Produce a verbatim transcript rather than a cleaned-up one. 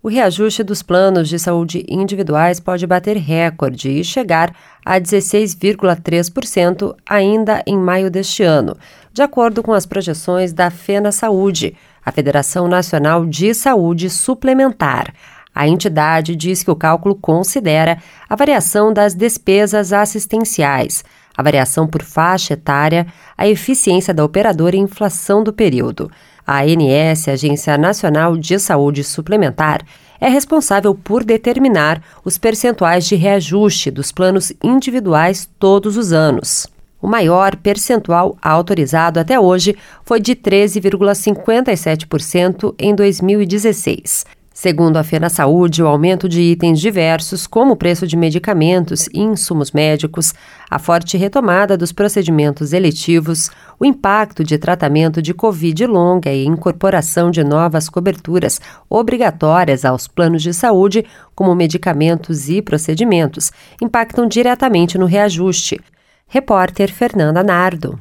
O reajuste dos planos de saúde individuais pode bater recorde e chegar a dezesseis vírgula três por cento ainda em maio deste ano, de acordo com as projeções da FenaSaúde, a Federação Nacional de Saúde Suplementar. A entidade diz que o cálculo considera a variação das despesas assistenciais, a variação por faixa etária, a eficiência da operadora e a inflação do período. A ANS, Agência Nacional de Saúde Suplementar, é responsável por determinar os percentuais de reajuste dos planos individuais todos os anos. O maior percentual autorizado até hoje foi de treze vírgula cinquenta e sete por cento em dois mil e dezesseis. Segundo a FenaSaúde, o aumento de itens diversos, como o preço de medicamentos e insumos médicos, a forte retomada dos procedimentos eletivos, o impacto de tratamento de Covid longa e incorporação de novas coberturas obrigatórias aos planos de saúde, como medicamentos e procedimentos, impactam diretamente no reajuste. Repórter Fernanda Nardo.